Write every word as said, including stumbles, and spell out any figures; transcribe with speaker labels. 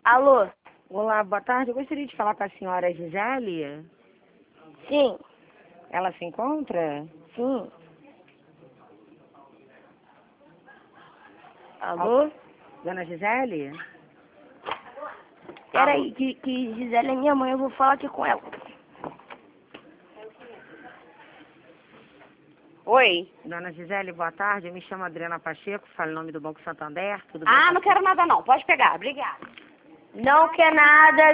Speaker 1: Alô?
Speaker 2: Olá, boa tarde. Eu gostaria de falar com a senhora Gisele.
Speaker 1: Sim,
Speaker 2: Ela se encontra?
Speaker 1: sim. Alô?
Speaker 2: Dona Gisele?
Speaker 1: Peraí, que, que Gisele é minha mãe, eu vou falar aqui com ela.
Speaker 2: Oi. Dona Gisele, boa tarde. Eu me chamo Adriana Pacheco, falo em nome do Banco Santander. Tudo bem?
Speaker 3: Ah, não quero nada não. Pode pegar. Obrigada.
Speaker 1: Não quer nada.